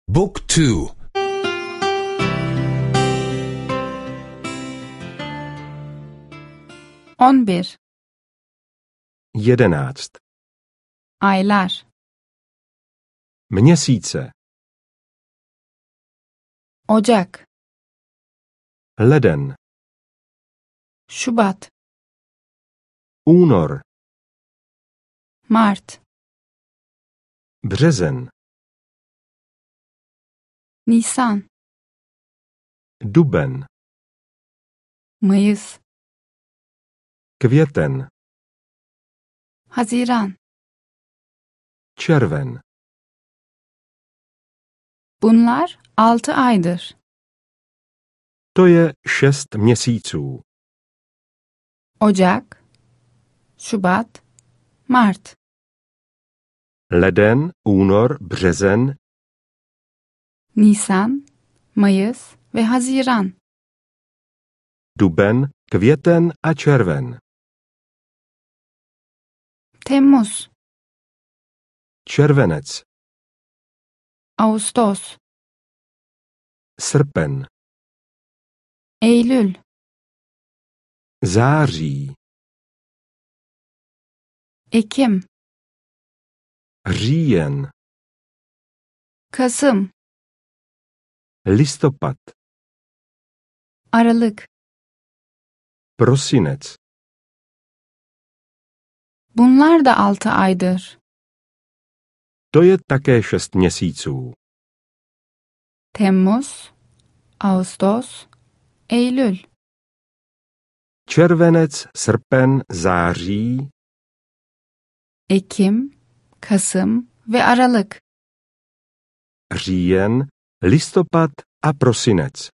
Book 2. 11. 11. Aylar. Měsíce. Ocak. Leden. Şubat. Únor. Mart. Březen. Nisan. Duben. Mayıs. Květen. Haziran. Červen. Bunlar 6 aydır. To je 6 měsíců. Ocak, Şubat, Mart. Leden, únor, březen, Nisan, Mayıs ve Haziran. duben, květen a červen. Temmuz, Červenec. Ağustos, Srpen. Eylül, Září. Ekim, Říjen. Kasım, Listopad. Aralık. Prosinec. Bunlar da 6 aydır. To je také 6 měsíců. Temmuz, Ağustos, Eylül. Červenec, srpen, září, Ekim, Kasım ve Aralık. říjen, listopad a prosinec.